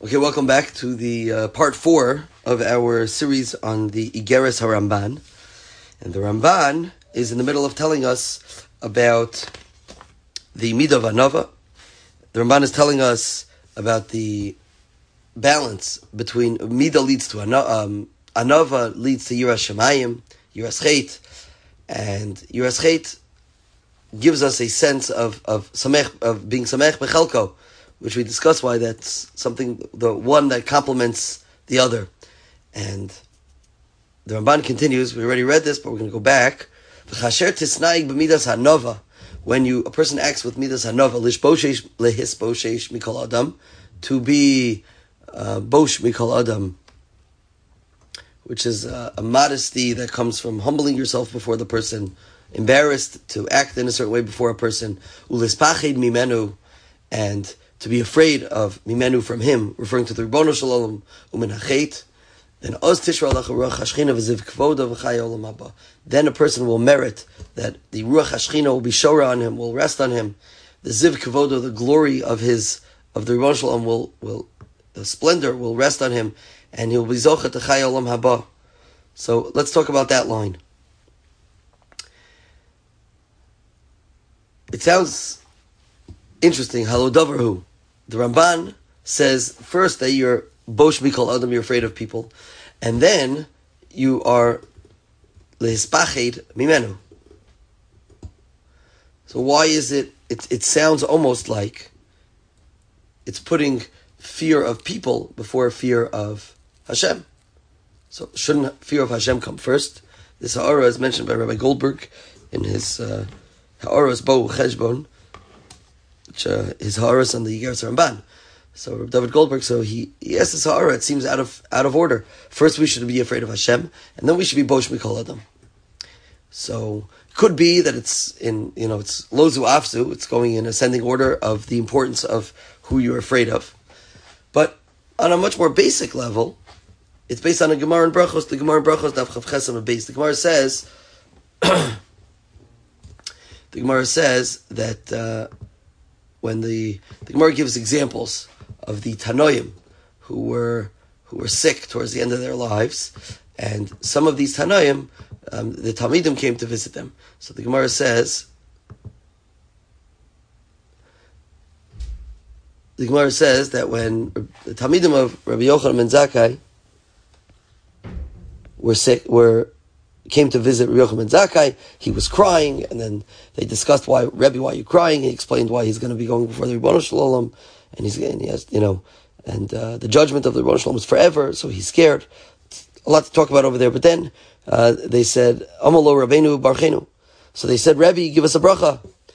Okay, welcome back to the part 4 of our series on the Igeres HaRamban. And the Ramban is in the middle of telling us about the Midah of Anava. The Ramban is telling us about the balance between Midah leads to Anava leads to Yiras Shamayim, Yiras Chet, and Yiras Chet gives us a sense of being Samech Bechelko, which we discussed why that's something, the one that complements the other. And the Ramban continues, we already read this, but we're going to go back. When a person acts with midas hanova, lehisboshesh mikol adam, to be bosh mikol adam, which is a modesty that comes from humbling yourself before the person, embarrassed to act in a certain way before a person, ulispachid mimenu, and to be afraid of mimenu from him, referring to the Ribbono Shel Olam, umenachet, then then a person will merit that the Ruach HaShechina will be shora on him, will rest on him. The Ziv Kavodo, the glory of the Ribbono Shel Olam the splendor will rest on him, and he'll be zochet to Chai Olam Haba. So let's talk about that line. It sounds interesting. Halo Davarhu. The Ramban says first that you're bosh mikol adam, you're afraid of people, and then you are lehispached mimenu. So why is it? It sounds almost like it's putting fear of people before fear of Hashem. So shouldn't fear of Hashem come first? This ha'ara is mentioned by Rabbi Goldberg in his ha'aras bo cheshbon, which his ha'aras on the Igeres Ramban. So Rabbi David Goldberg, so he asked this ha'ara. It seems out of order. First we should be afraid of Hashem, and then we should be bosh mikol adam. So it could be that it's it's lozu afzu. It's going in ascending order of the importance of who you're afraid of. But on a much more basic level, it's based on a Gemara in Brachos. The Gemara in Brachos Daf Chav Chesam base. The Gemara says that when the Gemara gives examples of the Tanoim who were sick towards the end of their lives, and some of these Tanoim, the Talmidim came to visit them. So the Gemara says, that when the Talmidim of Rabbi Yochanan ben Zakkai came to visit Rabbi Yochanan ben Zakkai, he was crying, and then they discussed why are you crying? He explained why he's going to be going before the Ribbono Shel Olam, and the judgment of the Ribbono Shel Olam is forever, so he's scared. A lot to talk about over there, but then they said, Amalo Rabbeinu Barchenu. So they said, Rabbi, give us a bracha.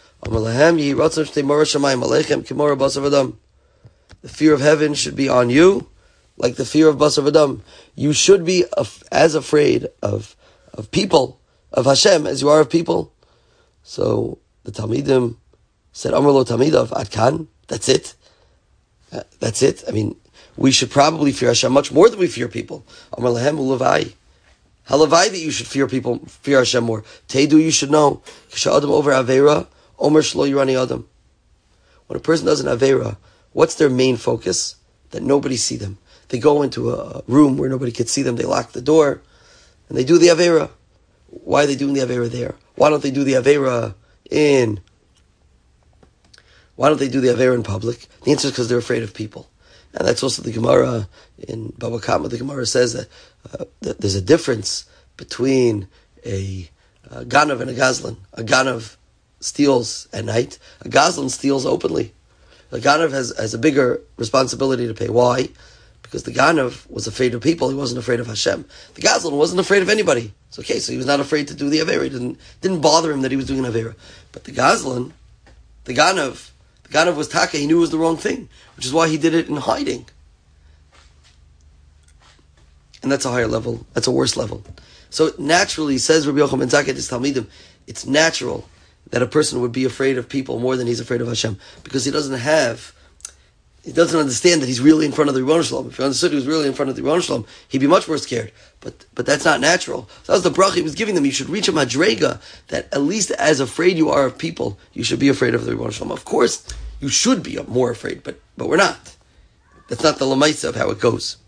The fear of heaven should be on you, like the fear of Basar V'Dam. You should be as afraid of people, of Hashem, as you are of people. So the Talmidim said, Amar lo Talmidav, Ad Kan, that's it. That's it. I mean, we should probably fear Hashem much more than we fear people. Amar lahem ulavai. Halavai that you should fear people, fear Hashem more. Teidu, you should know. Kisha Adam over Aveira, Omer Shlo Yirani Adam. When a person does an Aveira, what's their main focus? That nobody see them. They go into a room where nobody can see them, they lock the door, and they do the Aveira. Why are they doing the Aveira there? Why don't they do the Aveira in public? The answer is because they're afraid of people. And that's also the Gemara in Baba Kama. The Gemara says that there's a difference between a Ganav and a Gazlan. A Ganav steals at night. A Gazlan steals openly. The Ganav has a bigger responsibility to pay. Why? Because the Ganav was afraid of people, he wasn't afraid of Hashem. The Gazlan wasn't afraid of anybody. So he was not afraid to do the Aveira. It didn't bother him that he was doing an Aveira. But the Gazlan, the Ganav was Taka, he knew it was the wrong thing, which is why he did it in hiding. And that's a higher level, that's a worse level. So naturally, says Rabbi Yochanan ben Zakkai to Talmidim, it's natural that a person would be afraid of people more than he's afraid of Hashem, because he doesn't understand that he's really in front of the Ribbono Shel Olam. If he understood he was really in front of the Ribbono Shel Olam, he'd be much more scared. But that's not natural. So that was the bracha he was giving them. You should reach a madrega that at least as afraid you are of people, you should be afraid of the Ribbono Shel Olam. Of course, you should be more afraid, but we're not. That's not the lamaisa of how it goes.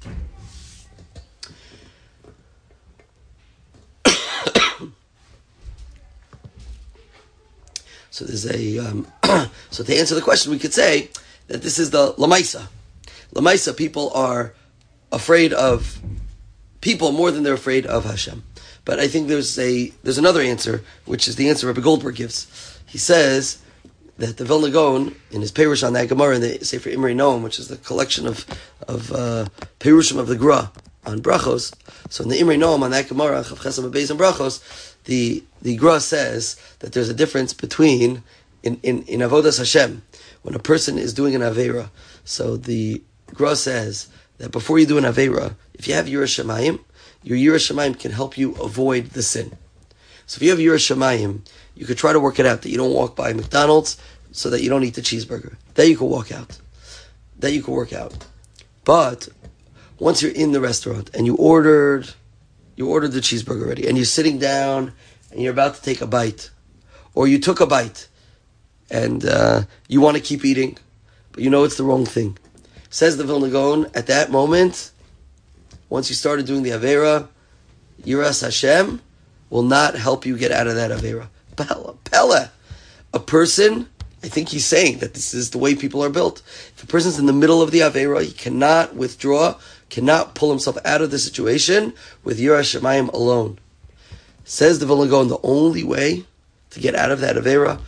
So there's a so to answer the question, we could say that this is the lamaisa. Lamaisa, people are afraid of people more than they're afraid of Hashem. But I think there's another answer, which is the answer Rabbi Goldberg gives. He says that the Vilna Gaon, in his Perush on that Gemara in the Sefer Imrei Noam, which is the collection of Perushim of the Gra on Brachos. So in the Imrei Noam on that Gemara, Chav Chesam Beis and Brachos, the Gra says that there's a difference between in Avodas Hashem when a person is doing an Aveira. So the Gra says that before you do an Aveira, if you have Yiras Shamayim, your Yiras Shamayim can help you avoid the sin. So if you have Yiras Shamayim, you could try to work it out that you don't walk by McDonald's so that you don't eat the cheeseburger. That you can walk out. That you can work out. But once you're in the restaurant and you ordered the cheeseburger already and you're sitting down and you're about to take a bite, or you took a bite and you want to keep eating, but you know it's the wrong thing. Says the Vilna Gaon, at that moment, once you started doing the Aveira, Yiras Hashem will not help you get out of that Aveira. Pella. A person, I think he's saying that this is the way people are built. If a person's in the middle of the Aveira, he cannot withdraw, cannot pull himself out of the situation with Yiras Shamayim alone. Says the Vilna Gaon, the only way to get out of that Aveira,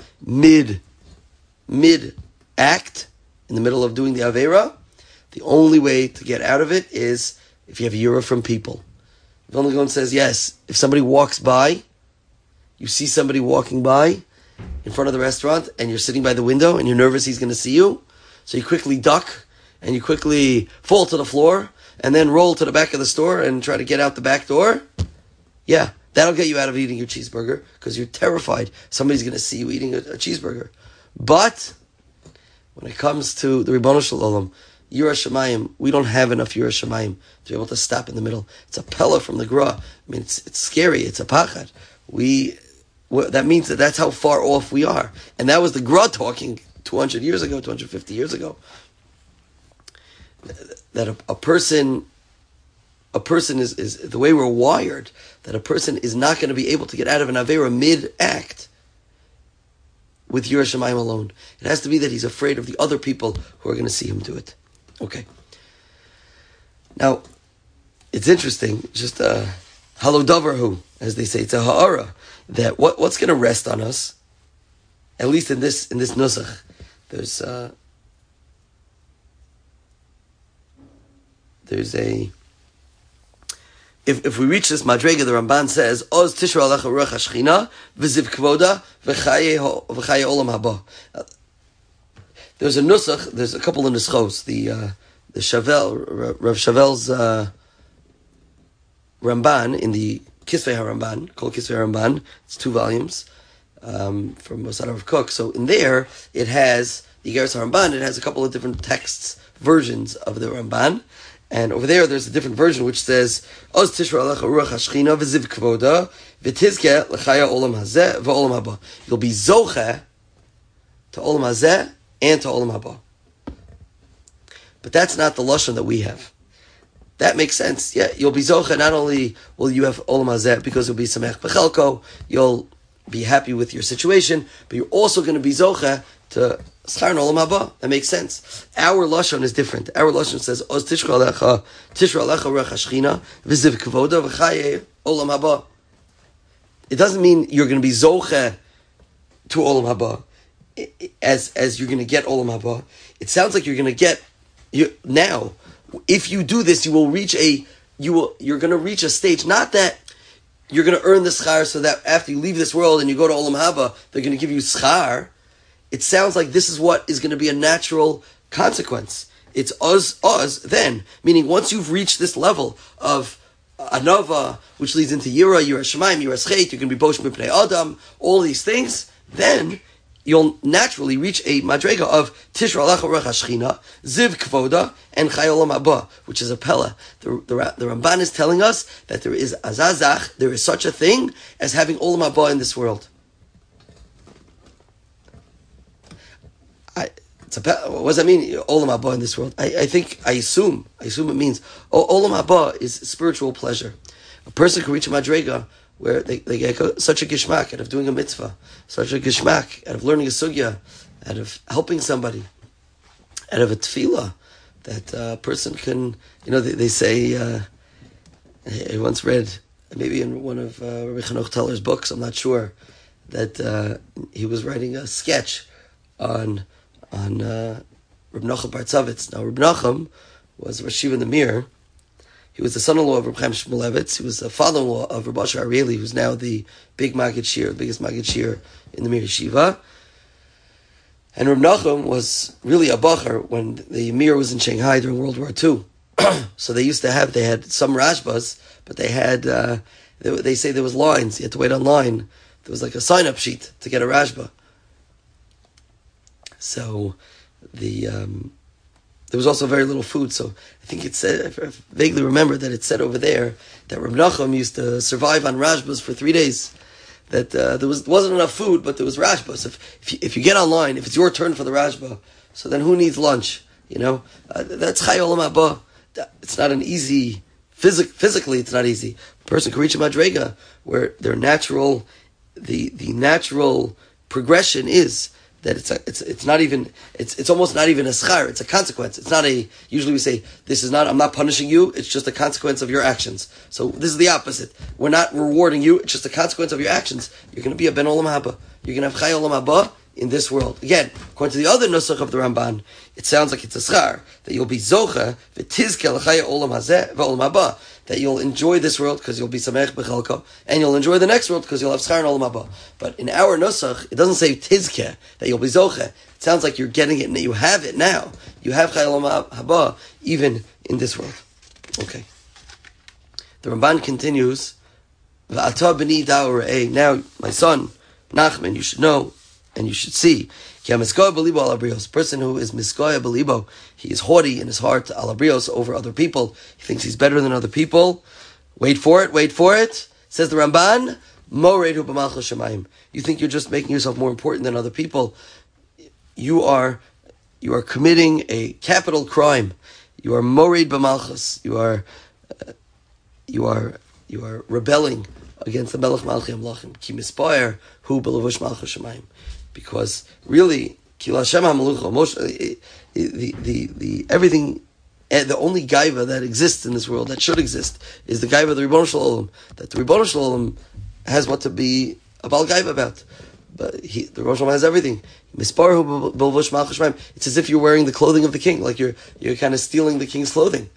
mid-act, in the middle of doing the Aveira, the only way to get out of it is if you have Yira from people. Vilna Gaon says, yes, if somebody walks by, you see somebody walking by in front of the restaurant and you're sitting by the window and you're nervous he's going to see you, so you quickly duck and you quickly fall to the floor and then roll to the back of the store and try to get out the back door. Yeah, that'll get you out of eating your cheeseburger because you're terrified somebody's going to see you eating a cheeseburger. But when it comes to the Ribono Shel Olam, Yiras Shamayim, we don't have enough Yiras Shamayim to be able to stop in the middle. It's a pella from the Gra. I mean, it's scary. It's a pachad. That means that's how far off we are. And that was the Gra talking 200 years ago, 250 years ago. That a person is the way we're wired, that a person is not going to be able to get out of an Aveira mid-act with Yiras Shamayim alone. It has to be that he's afraid of the other people who are going to see him do it. Okay. Now, it's interesting, just halo davarhu, as they say, it's a ha'ara, that what's going to rest on us, at least in this nusach, there's a, if we reach this madrega, the Ramban says, Oz tishra alecha ruach hashchina, v'ziv kvoda, v'chaye olam haba. There's a nusach, there's a couple of nuschos, the Shavel, Rav Shavel's Ramban, in the Kisvei HaRamban, called Kisvei HaRamban, it's 2 volumes, from Mosad Rav Kook. So in there, it has, the Igeres HaRamban, it has a couple of different texts, versions of the Ramban, and over there's a different version which says, Oz tishra alecha ruach hashchina v'ziv kvoda v'tizke l'chaya olam hazeh v'olam haba. You'll be zoche to olam hazeh and to olam haba. But that's not the lashon that we have. That makes sense. Yeah, you'll be zoche. Not only will you have olam hazeh because you'll be samech b'chelko, you'll be happy with your situation, but you're also going to be zoche to schar olam haba. That makes sense. Our lashon is different. Our lashon says oz tishra alecha ruach hashchina v'ziv kvoda v'chaye olam haba. It doesn't mean you're going to be zoche to olam haba as you're going to get olam haba. It sounds like you're going to get now. If you do this, you're going to reach a stage. Not that you're going to earn the schar so that after you leave this world and you go to olam haba, they're going to give you schar. It sounds like this is what is going to be a natural consequence. It's us then. Meaning once you've reached this level of anova, which leads into Yiras Shamayim, Yiras Chet, you're going to be Bosh Mipnei Adam, all these things, then you'll naturally reach a madrega of Tishra Alecha Ruach Hashchina, Ziv Kvoda, and Chai Olam Haba, which is a pella. The Ramban is telling us that there is azazach, there is such a thing as having Olam Haba in this world. What does that mean? Olam haba in this world. I assume it means olam haba is spiritual pleasure. A person can reach a madrega where they get such a gishmak out of doing a mitzvah, such a gishmak out of learning a sugya, out of helping somebody, out of a tefillah, that a person can, they say, I once read, maybe in one of Rabbi Chanoch Teller's books, I'm not sure, that he was writing a sketch on Reb Nachum Bartzovitz. Now, Reb Nachum was Rosh Yeshiva in the Mir. He was the son-in-law of Reb Chaim Shmulevitz. He was the father-in-law of Reb Asher Arieli, who's now the big Maggid Shir, the biggest Maggid Shir in the Mir Yeshiva. And Reb Nachum was really a bacher when the Mir was in Shanghai during World War II. So they had some Rashbas, but they had, they say there was lines. You had to wait on line. There was like a sign-up sheet to get a Rashba. So there was also very little food. So I think it said, I vaguely remember that it said over there that Reb Nachum used to survive on Rashbas for 3 days. That there wasn't enough food, but there was Rashbas. If you get online, if it's your turn for the Rashba, so then who needs lunch? That's Chai Olam Haba. It's not an easy, physically it's not easy. A person can reach a madrega where their natural, the natural progression is that it's almost not even a schar, it's a consequence. It's not usually we say, I'm not punishing you, it's just a consequence of your actions. So this is the opposite. We're not rewarding you, it's just a consequence of your actions. You're going to be a ben olam haba. You're going to have chai olam haba in this world. Again, according to the other nusach of the Ramban, it sounds like it's a schar, that you'll be zocha, v'tizke l'chaya olam hazeh, v'olam haba, that you'll enjoy this world because you'll be samech b'chalko, and you'll enjoy the next world because you'll have schar and olam haba. But in our nusach, it doesn't say tizke, that you'll be zocha. It sounds like you're getting it, and you have it now. You have chai olam haba even in this world. Okay. The Ramban continues, v'ata b'ni da'u re'eh, now, my son, Nachman, you should know, and you should see, a person who is miskoya belibo, he is haughty in his heart, alabrios, over other people. He thinks he's better than other people. Wait for it. Says the Ramban, moredu b'malchus shemayim. You think you're just making yourself more important than other people. You are committing a capital crime. You are mored b'malchus. You are rebelling against the Melech Malchei Amlachim. Ki mispayer hu b'levush malchus shemayim. Because really, the everything, the only gaiva that exists in this world, that should exist, is the gaiva of the Ribono Shel Olam. That the Ribono Shel Olam has what to be a bal gaiva about. But the Ribono Shel Olam has everything. It's as if you're wearing the clothing of the king, like you're kind of stealing the king's clothing.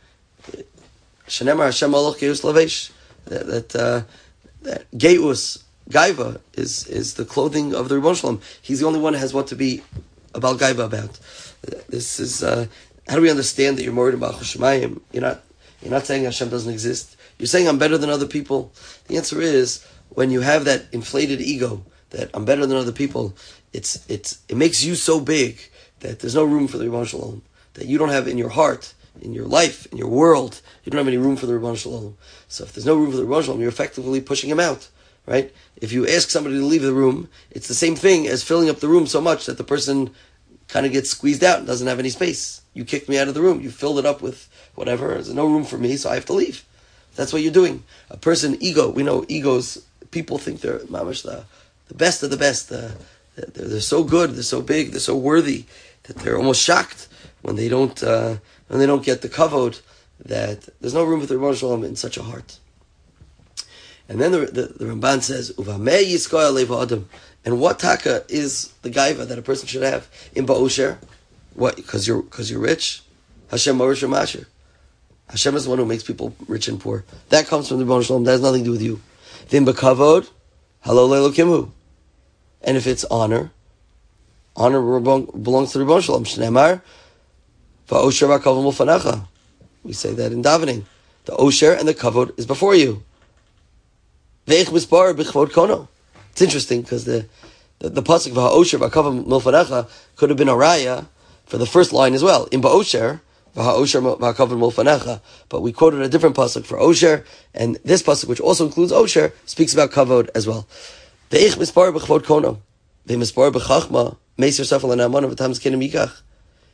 That Geus, Gaiva is the clothing of the Ribono Shel Olam. He's the only one who has what to be a bal gaiva about. This is how do we understand that you're more than Malchus Shemayim? You're not saying Hashem doesn't exist. You're saying I'm better than other people. The answer is when you have that inflated ego that I'm better than other people. It makes you so big that there's no room for the Ribono Shel Olam. That you don't have in your heart, in your life, in your world, you don't have any room for the Ribono Shel Olam. So if there's no room for the Ribono Shel Olam, you're effectively pushing him out. Right? If you ask somebody to leave the room, it's the same thing as filling up the room so much that the person kind of gets squeezed out and doesn't have any space. You kicked me out of the room. You filled it up with whatever. There's no room for me, so I have to leave. That's what you're doing. A person, ego, we know egos, people think they're mamash the best of the best. They're so good, they're so big, they're so worthy that they're almost shocked when they don't get the kavod, that there's no room for the Ribono Shel Olam in such a heart. And then the Ramban says, Uvamei yiskoy alev adam. And what taka is the gaiva that a person should have in ba'osher? What? Because you're rich? Hashem morish masher. Hashem is the one who makes people rich and poor. That comes from the Ribono Shel Olam. That has nothing to do with you. Then b'kavod, halo le'elokimu. And if it's honor belongs to the Ribono Shel Olam. Shneimar, va'osher va'kavod mulfanecha. We say that in davening. The osher and the kavod is before you. It's interesting because the pasuk v'ha'osher v'kavod milfanecha could have been a raya for the first line as well. In ba'osher v'ha'osher v'kavod milfanecha, but we quoted a different pasuk for osher, and this pasuk, which also includes osher, speaks about kavod as well. Ve'ich mispar b'chvod kono, ve'mispar b'chachma meisir safal anamana v'tam zkenim yikach.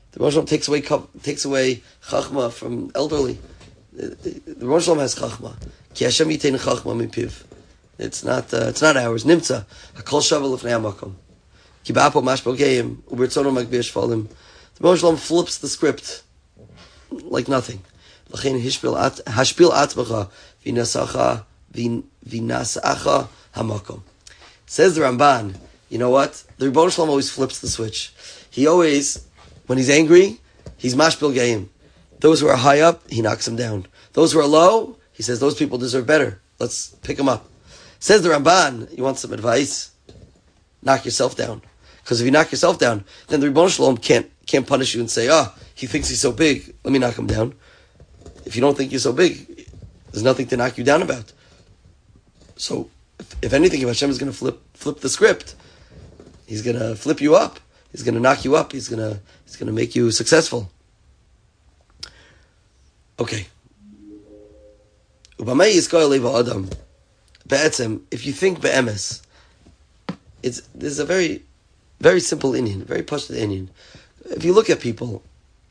The Rosh Hashanah takes away chachma from elderly. The Rosh Hashanah has chachma. Ki Hashem yitein chachma mipiv. It's not ours. Nimtza hakol shavel lifnei hamakom. Ki ba'apo mashbo geim ubertzono magbir shvalim. The Rosh Hashanah flips the script like nothing. Lachein hashpil atmacha v'nasacha hamakom. Says the Ramban. You know what? The Rebbeinu Shalom always flips the switch. He always, when he's angry, he's mashpil geim. Those who are high up, he knocks them down. Those who are low, he says those people deserve better. Let's pick them up. Says the Ramban, you want some advice? Knock yourself down. Because if you knock yourself down, then the Rebbeinu Shalom can't punish you and say, he thinks he's so big, let me knock him down. If you don't think you're so big, there's nothing to knock you down about. So, if anything, if Hashem is going to flip the script, He's going to flip you up. He's going to knock you up. He's going to make you successful. Okay. If you think be'emes, there's a very, very simple Indian, very pashut Indian. If you look at people,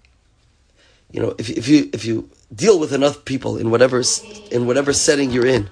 if you deal with enough people in whatever setting you're in,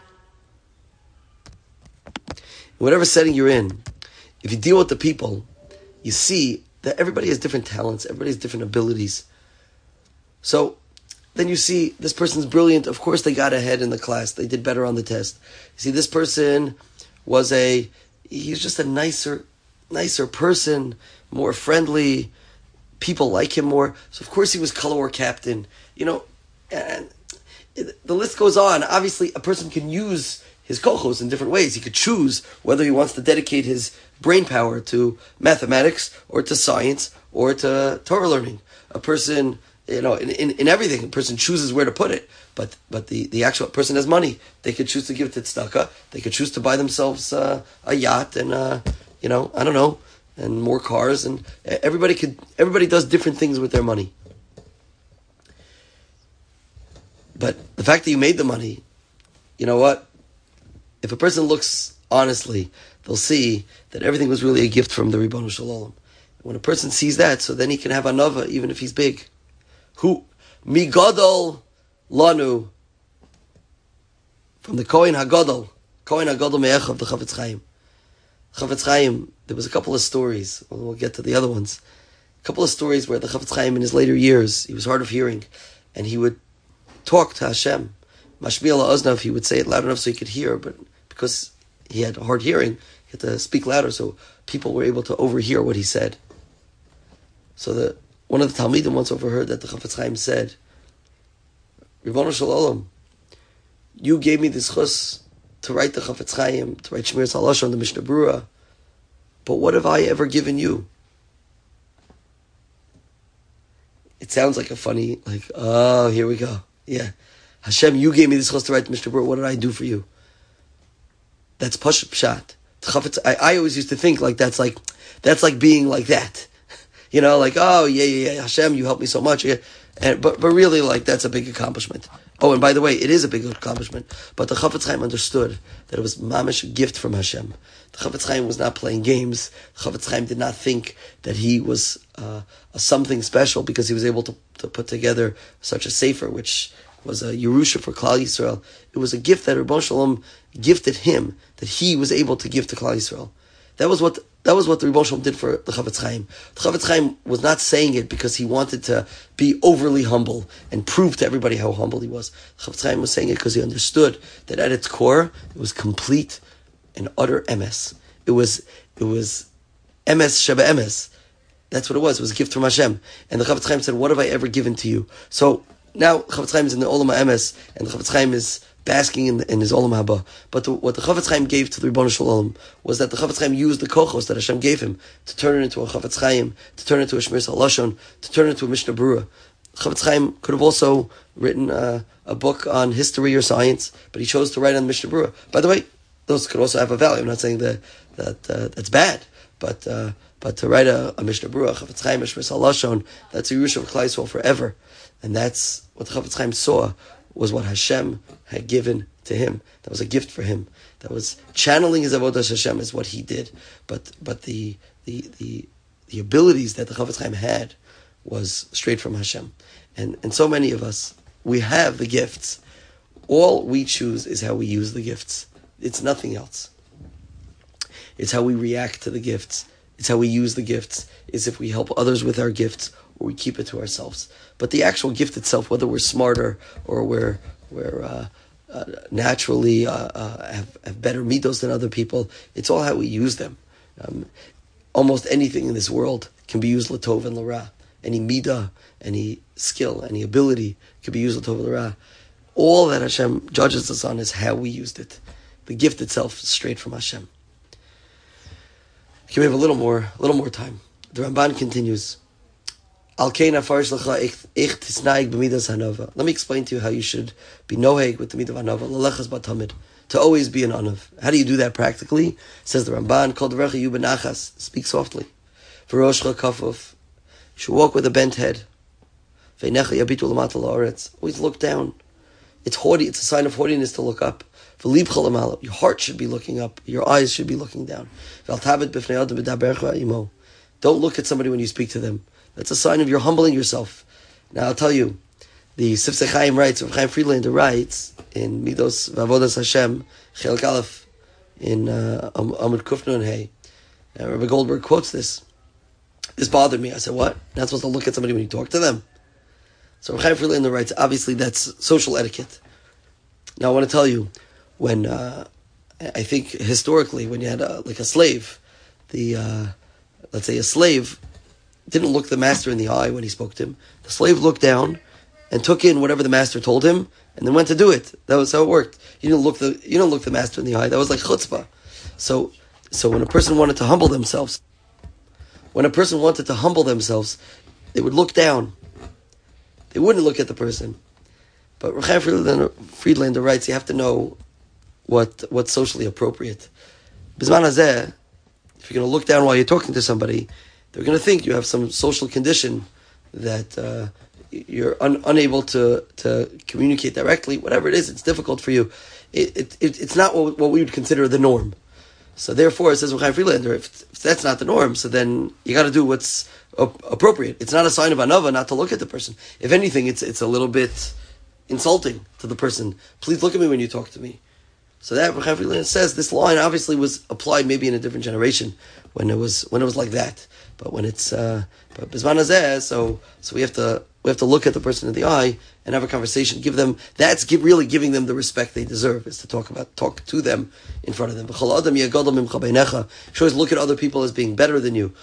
if you deal with the people, you see that everybody has different talents, everybody has different abilities. So then you see this person's brilliant. Of course, they got ahead in the class. They did better on the test. You see, this person he's just a nicer person, more friendly. People like him more. So of course he was color war captain. And the list goes on. Obviously, a person can use his kochos in different ways. He could choose whether he wants to dedicate his brain power to mathematics or to science or to Torah learning. A person, in everything, a person chooses where to put it. But the actual person has money. They could choose to give it to tzedakah. They could choose to buy themselves a yacht and I don't know, and more cars. And everybody does different things with their money. But the fact that you made the money, you know what? If a person looks honestly, they'll see that everything was really a gift from the Ribbono Shel Olam. When a person sees that, so then he can have anava even if he's big. Who mi gadol lanu, from the Kohen Hagadol me'echav, the Chafetz Chaim. Chafetz Chaim, there was a couple of stories. We'll get to the other ones. A couple of stories where the Chafetz Chaim in his later years, he was hard of hearing, and he would talk to Hashem. Mashmiel Oznav, he would say it loud enough so he could hear, but because he had hard hearing, he had to speak louder so people were able to overhear what he said. So one of the Talmidim once overheard that the Chafetz Chaim said, Ribbono Shel Olam, you gave me this chus to write the Chafetz Chaim, to write Shmiras HaLashon, the Mishnah Berurah, but what have I ever given you? It sounds like a funny, here we go. Yeah. Hashem, you gave me this chus to write the Mishnah Berurah, what did I do for you? That's pashut pshat. I always used to think that's like being like that. Yeah, Hashem, you helped me so much. Yeah. But really, that's a big accomplishment. Oh, and by the way, it is a big accomplishment. But the Chafetz Chaim understood that it was mamish a gift from Hashem. The Chafetz Chaim was not playing games. The Chafetz Chaim did not think that he was something special because he was able to put together such a sefer, which was a Yerusha for Klal Yisrael. It was a gift that Ribbono Shel Olam gifted him, that he was able to give to Klal Yisrael. That was what the Ribbono Shel Olam did for the Chafetz Chaim. The Chafetz Chaim was not saying it because he wanted to be overly humble and prove to everybody how humble he was. The Chafetz Chaim was saying it because he understood that at its core, it was complete and utter emes. It was emes sheba emes. That's what it was. It was a gift from Hashem. And the Chafetz Chaim said, what have I ever given to you? So now Chafetz Chaim is in the Olam HaEmes, and the Chafetz Chaim is basking in his Olam Haba. But what the Chafetz Chaim gave to the Ribbono Shel Olam was that the Chafetz Chaim used the kochos that Hashem gave him to turn it into a Chafetz Chaim, to turn it into a Shmiras HaLashon, to turn it into a Mishnah Berurah. Chafetz Chaim could have also written a book on history or science, but he chose to write on Mishnah Berurah. By the way, those could also have a value. I'm not saying that that's bad, but to write a Mishnah Berurah, Chafetz Chaim, Shmiras HaLashon, that's a Yerusha of Klal Yisrael forever. And that's what the Chafetz Chaim saw, was what Hashem had given to him. That was a gift for him. That was channeling his avodas Hashem is what he did. But the abilities that the Chafetz Chaim had was straight from Hashem. And so many of us, we have the gifts. All we choose is how we use the gifts. It's nothing else. It's how we react to the gifts. It's how we use the gifts. It's if we help others with our gifts or we keep it to ourselves. But the actual gift itself, whether we're smarter or we're naturally have better midos than other people, it's all how we use them. Almost anything in this world can be used l'tov and l'ra. Any midah, any skill, any ability can be used l'tov and l'ra. All that Hashem judges us on is how we used it. The gift itself is straight from Hashem. Can we have a little more time? The Ramban continues. Let me explain to you how you should be noheg with the midah of hanava, to always be an anav. How do you do that practically? Says the Ramban, Kol devarecha yu benachas, speak softly. V'roshcha kafuf, you should walk with a bent head. V'einecha yabitu l'mata la'aretz, always look down. It's haughty. It's a sign of haughtiness to look up. Your heart should be looking up. Your eyes should be looking down. Don't look at somebody when you speak to them. That's a sign of you're humbling yourself. Now I'll tell you, the Sifsei Chaim writes, Rav Chaim Friedlander writes in Midos V'Avodas Hashem, Chelek Aleph, in Amud Kuf Nun Hey. Rabbi Goldberg quotes this. This bothered me. I said, what? You're not supposed to look at somebody when you talk to them? So Rav Chaim Friedlander writes, obviously that's social etiquette. Now I want to tell you, when I think historically, when you had like a slave, let's say a slave didn't look the master in the eye when he spoke to him. The slave looked down and took in whatever the master told him, and then went to do it. That was how it worked. You don't look the master in the eye. That was like chutzpah. So when a person wanted to humble themselves, they would look down. They wouldn't look at the person. But Rav Chaim Friedlander writes, you have to know what's socially appropriate. Bizman hazeh, if you're going to look down while you're talking to somebody, they're going to think you have some social condition that you're unable to communicate directly. Whatever it is, it's difficult for you. It's not what we would consider the norm. So therefore, it says Rav Chaim Friedlander, if that's not the norm, so then you got to do what's appropriate. It's not a sign of anava not to look at the person. If anything, it's a little bit insulting to the person. Please look at me when you talk to me. So that Rav Chaim Friedlander says this line obviously was applied maybe in a different generation when it was like that. But when it's but bizman hazeh, so we have to look at the person in the eye and have a conversation. Give them really giving them the respect they deserve, is to talk to them in front of them. You should always look at other people as being better than you.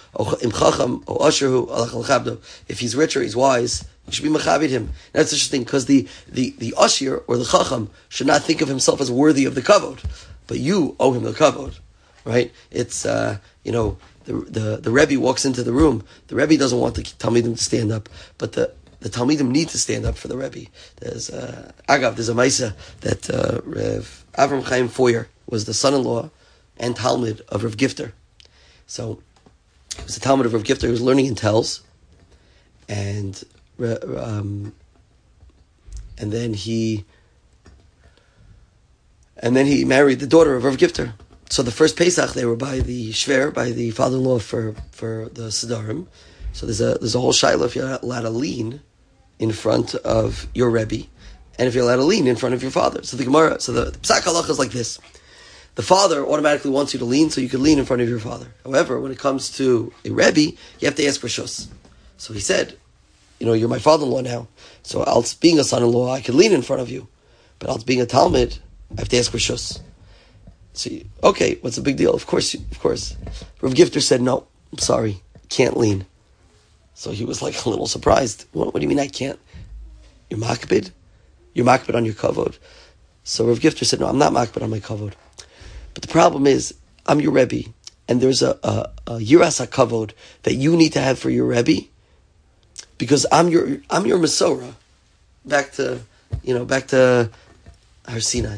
If he's rich or he's wise, you should be machabed him. That's interesting because the ashir or the chacham should not think of himself as worthy of the kavod, but you owe him the kavod, right? It's The Rebbe walks into the room. The Rebbe doesn't want the Talmidim to stand up, but the Talmidim need to stand up for the Rebbe. There's a Maisa that Rev Avram Chaim Foyer was the son-in-law and Talmud of Rav Gifter. So he was the Talmud of Rav Gifter. He was learning in Telz, and then he married the daughter of Rav Gifter. So the first Pesach they were by the shver, by the father-in-law for the Sidarim. So there's a whole shaila if you're allowed to lean in front of your Rebbe, and if you're allowed to lean in front of your father. So the Psak Halacha is like this: the father automatically wants you to lean, so you can lean in front of your father. However, when it comes to a Rebbe, you have to ask for shus. So he said, you're my father-in-law now, so being a son-in-law, I can lean in front of you, but being a Talmud, I have to ask for shus. So, okay, what's the big deal? Of course. Rav Gifter said, no, I'm sorry, can't lean. So he was like a little surprised. What do you mean I can't? You're makbid? You're makbid on your kavod. So Rav Gifter said, no, I'm not makbid on my kavod. But the problem is, I'm your Rebbe, and there's a yiras hakavod that you need to have for your Rebbe, because I'm your Masorah. Back to Har Sinai.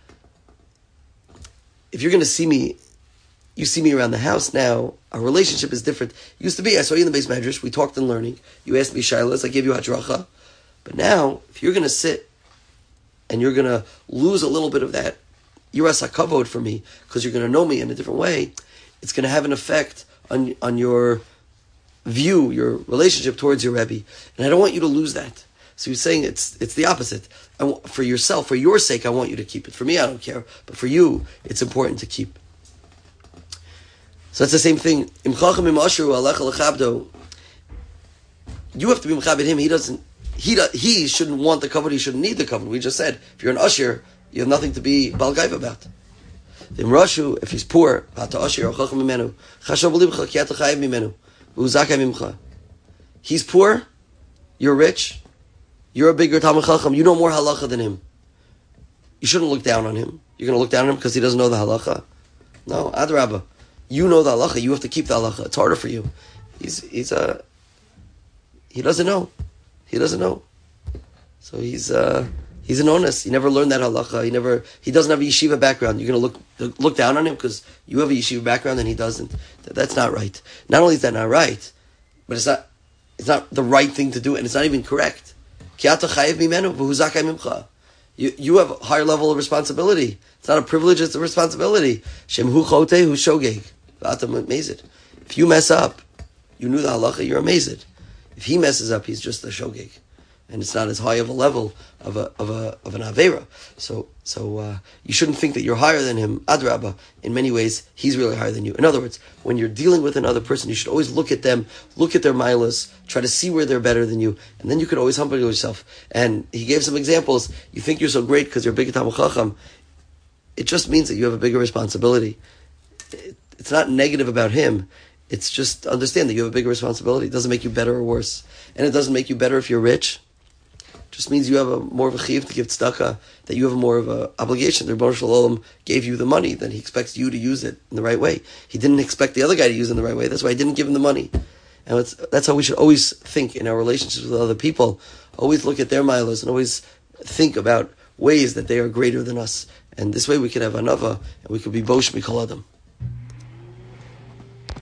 If you're going to see me, you see me around the house now, our relationship is different. It used to be, I saw you in the base medrash, we talked in learning, you asked me shaylas, I gave you hadracha. But now, if you're going to sit and you're going to lose a little bit of that yiras hakavod for me, because you're going to know me in a different way, it's going to have an effect on your view, your relationship towards your Rebbe. And I don't want you to lose that. So he's saying it's the opposite. For yourself, for your sake, I want you to keep it. For me, I don't care. But for you, it's important to keep. So that's the same thing. You have to be mechabed him. He shouldn't want the kavod. He shouldn't need the kavod. We just said, if you're an usher, you have nothing to be balgaiv about. If he's poor, he's poor, you're rich, you're a bigger Talmid Chacham, you know more halacha than him. You shouldn't look down on him. You're going to look down on him because he doesn't know the halacha? No, adrabah. You know the halacha, you have to keep the halacha. It's harder for you. He doesn't know. He doesn't know. So he's an honest. He never learned that halacha. He doesn't have a yeshiva background. You're going to look down on him because you have a yeshiva background and he doesn't. That's not right. Not only is that not right, but it's not the right thing to do, and it's not even correct. You have a higher level of responsibility. It's not a privilege, it's a responsibility. If you mess up, you knew the halacha, you're amazed. If he messes up, he's just a shogeg. And it's not as high of a level of an avera. So you shouldn't think that you're higher than him. Adrabah, in many ways, he's really higher than you. In other words, when you're dealing with another person, you should always look at them, look at their milas, try to see where they're better than you, and then you could always humble yourself. And he gave some examples. You think you're so great because you're a big Talmid Chacham. It just means that you have a bigger responsibility. It's not negative about him. It's just understand that you have a bigger responsibility. It doesn't make you better or worse. And it doesn't make you better if you're rich. Just means you have more of a chiyuv to give tzedakah, that you have more of an obligation. The Rebbeinu Shalom gave you the money, then he expects you to use it in the right way. He didn't expect the other guy to use it in the right way. That's why he didn't give him the money. And that's how we should always think in our relationships with other people. Always look at their milos and always think about ways that they are greater than us. And this way we can have anava, and we can be bosh mikol adam.